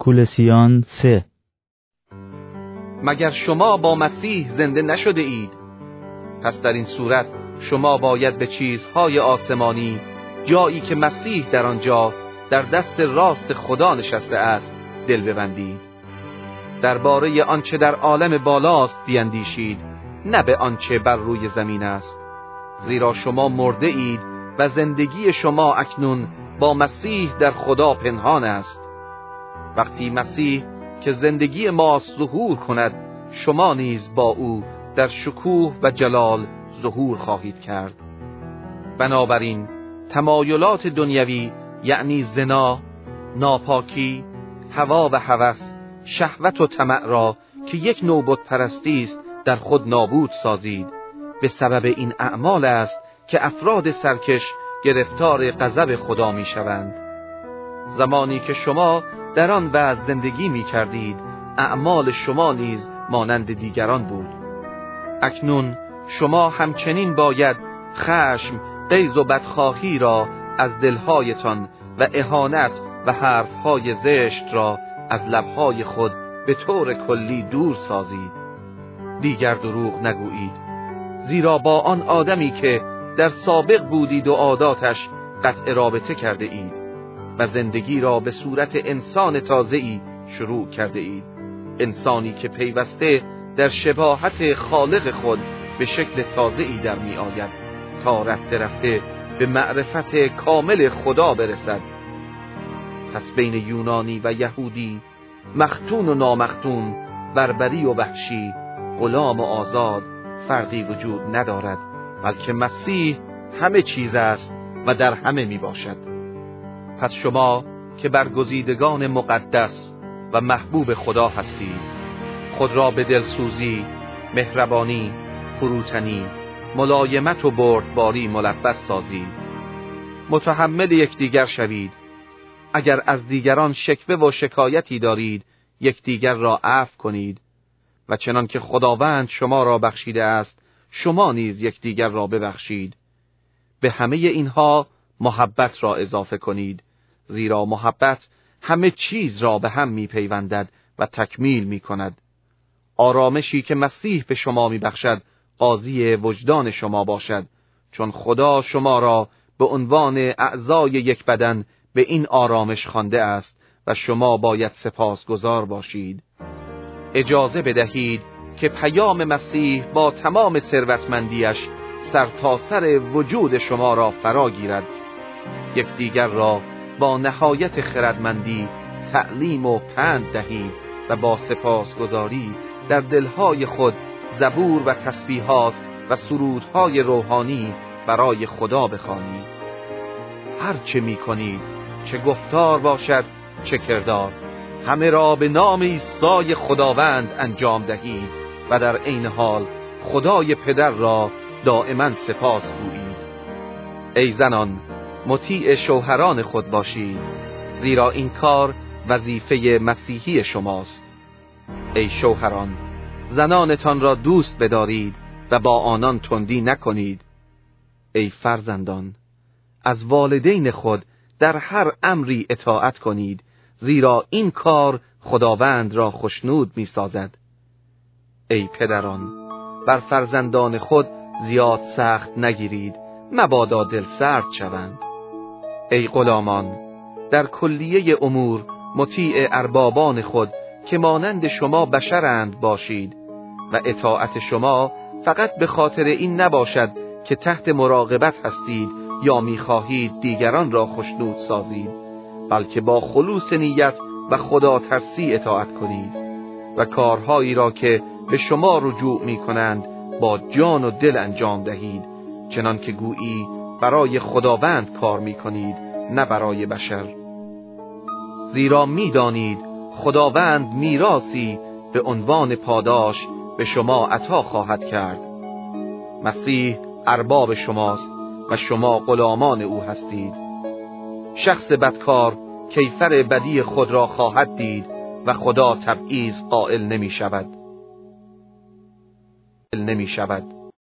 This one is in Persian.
کولوسیان 3. مگر شما با مسیح زنده نشده اید؟ پس در این صورت شما باید به چیزهای آسمانی، جایی که مسیح در آنجا در دست راست خدا نشسته است، دل ببندید. درباره آنچه در عالم بالاست بیندیشید، نه به آنچه بر روی زمین است. زیرا شما مرده اید و زندگی شما اکنون با مسیح در خدا پنهان است. وقتی مسیح که زندگی ماست ظهور کند، شما نیز با او در شکوه و جلال ظهور خواهید کرد. بنابراین تمایلات دنیوی، یعنی زنا، ناپاکی، هوا و هوس، شهوت و طمع را که یک نوع بت پرستی است در خود نابود سازید. به سبب این اعمال است که افراد سرکش گرفتار غضب خدا می شوند. زمانی که شما در آن وضع زندگی می کردید، اعمال شما نیز مانند دیگران بود. اکنون شما همچنین باید خشم، غیظ و بدخواهی را از دلهایتان و اهانت و حرفهای زشت را از لبهای خود به طور کلی دور سازید. دیگر دروغ نگویید، زیرا با آن آدمی که در سابق بودید و عاداتش قطع رابطه کرده اید و زندگی را به صورت انسان تازه‌ای شروع کرده اید. انسانی که پیوسته در شباهت خالق خود به شکل تازه‌ای در می آید تا رفته رفته به معرفت کامل خدا برسد. پس بین یونانی و یهودی، مختون و نامختون، بربری و وحشی، غلام و آزاد فرقی وجود ندارد، بلکه مسیح همه چیز است و در همه می باشد. پس شما که برگزیدگان مقدس و محبوب خدا هستید، خود را به دلسوزی، مهربانی، فروتنی، ملایمت و بردباری ملبس سازید. متحمل یکدیگر شوید. اگر از دیگران شکوه و شکایتی دارید، یکدیگر را عفو کنید و چنان که خداوند شما را بخشیده است، شما نیز یکدیگر را ببخشید. به همه اینها محبت را اضافه کنید، زیرا محبت همه چیز را به هم می‌پیوندد و تکمیل می‌کند. آرامشی که مسیح به شما می‌بخشد قاضی وجدان شما باشد، چون خدا شما را به عنوان اعضای یک بدن به این آرامش خوانده است و شما باید سپاسگزار باشید. اجازه بدهید که پیام مسیح با تمام ثروتمندیش سرتاسر وجود شما را فرا گیرد. یکدیگر را با نهایت خردمندی تعلیم و پند دهید و با سپاسگزاری در دلهای خود زبور و تسبیحات و سرودهای روحانی برای خدا بخوانید. هر چه می کنید، چه گفتار باشد چه کردار، همه را به نام عیسی خداوند انجام دهید و در عین حال خدای پدر را دائما سپاس گویید. ای زنان، مطیع شوهران خود باشید، زیرا این کار وظیفه مسیحی شماست. ای شوهران، زنانتان را دوست بدارید و با آنان تندی نکنید. ای فرزندان، از والدین خود در هر امری اطاعت کنید، زیرا این کار خداوند را خوشنود می سازد. ای پدران، بر فرزندان خود زیاد سخت نگیرید، مبادا دل سرد شوند. ای غلامان، در کلیه امور مطیع اربابان خود که مانند شما بشرند باشید و اطاعت شما فقط به خاطر این نباشد که تحت مراقبت هستید یا می‌خواهید دیگران را خوشنود سازید، بلکه با خلوص نیت و خدا ترسی اطاعت کنید و کارهایی را که به شما رجوع می‌کنند با جان و دل انجام دهید، چنان که گویی برای خداوند کار می‌کنید، نه برای بشر. زیرا می‌دانید خداوند میراثی به عنوان پاداش به شما عطا خواهد کرد. مسیح ارباب شماست و شما غلامان او هستید. شخص بدکار کیفر بدی خود را خواهد دید و خدا تبعیض قائل نمی شود.